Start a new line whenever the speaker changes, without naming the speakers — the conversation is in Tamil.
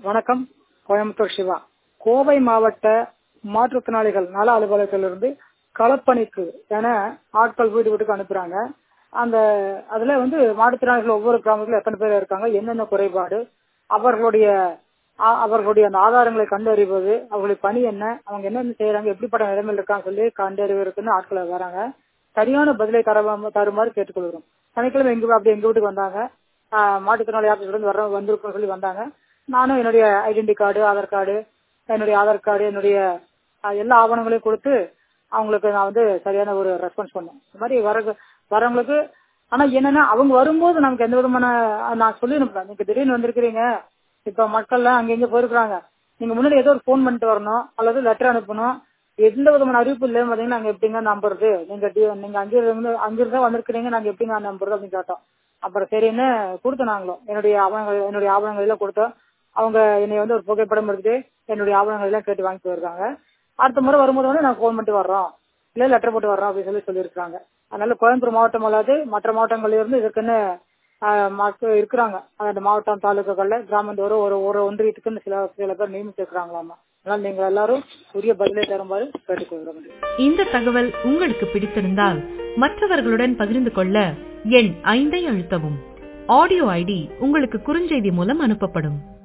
வணக்கம். கோயம்புத்தூர் சிவா. கோவை மாவட்ட மாற்றுத்திறனாளிகள் நல அலுவலகத்திலிருந்து களப்பணிக்கு என ஆட்கள் வீடு வீட்டுக்கு அனுப்புறாங்க. அதுல மாற்றுத்திறனாளிகள் ஒவ்வொரு கிராமத்துல எத்தனை பேர் இருக்காங்க, என்னென்ன குறைபாடு, அவர்களுடைய அந்த ஆதாரங்களை கண்டறிவது, அவர்களுடைய பணி என்ன, அவங்க என்னென்ன செய்யறாங்க, எப்படிப்பட்ட நிலைமையில் இருக்கான்னு சொல்லி கண்டறிவதற்குன்னு ஆட்களை வராங்க. சரியான பதிலை தருமாறு கேட்டுக்கொள்கிறோம். சனிக்கிழமை எங்க வீட்டுக்கு வந்தாங்க. மாற்றுத்திறனாளி ஆபீஸ்ல இருந்து வந்திருக்கோம் சொல்லி வந்தாங்க. நானும் என்னுடைய ஐடென்டி கார்டு, ஆதார் கார்டு, என்னுடைய எல்லா ஆவணங்களையும் கொடுத்து அவங்களுக்கு நான் சரியான ஒரு ரெஸ்பான்ஸ் பண்ணேன். இந்த மாதிரி வரவங்களுக்கு. ஆனா என்னன்னா, அவங்க வரும்போது நமக்கு எந்த விதமான நான் சொல்லி அனுப்புறேன், நீங்க திடீர்னு வந்திருக்கிறீங்க, இப்ப மக்கள்லாம் அங்க போயிருக்காங்க, நீங்க முன்னாடி ஏதோ ஒரு போன் பண்ணிட்டு வரணும் அல்லது லெட்டர் அனுப்பணும், எந்த விதமான அறிவிப்பு இல்லைன்னு பாத்தீங்கன்னா நாங்க எப்படிங்க நம்புறது, நீங்க அங்கிருந்து வந்திருக்கிறீங்க, நாங்க எப்படிங்க நம்புறது அப்படின்னு கேட்டோம். அப்புறம் சரின்னு கொடுத்தோம். நாங்களும் என்னுடைய ஆவணங்கள் எல்லாம் கொடுத்தோம். அவங்க என்னை ஒரு புகைப்படம் எடுத்து என்னுடைய ஆவணங்கள் எல்லாம் கேட்டு வாங்கிட்டு வருவாங்க. அடுத்த முறை வரும்போது நாங்க போன் பண்ணிட்டு வர்றோம், இல்ல லெட்டர் போட்டு வர்றோம் அப்படின்னு சொல்லியிருக்காங்க. அதனால கோயம்புத்தூர் மாவட்டம் அல்லாது மற்ற மாவட்டங்கள்ல இருந்து இதுக்குன்னு மக்கள் இருக்கிறாங்க. அந்த மாவட்டம் தாலுக்காக்கள்ல கிராமந்தோறும் ஒரு ஒன்றியத்துக்குன்னு சில பேர் நியமிச்சிருக்கிறாங்களாமா. அதனால நீங்க எல்லாரும் உரிய பதிலை தருமாறு கேட்டுக்கொள்கிறோம்.
இந்த தகவல் உங்களுக்கு பிடித்திருந்தால் மற்றவர்களுடன் பகிர்ந்து கொள்ள எண் 5 அழுத்தவும். ஆடியோ ஐடி உங்களுக்கு குறுஞ்செய்தி மூலம் அனுப்பப்படும்.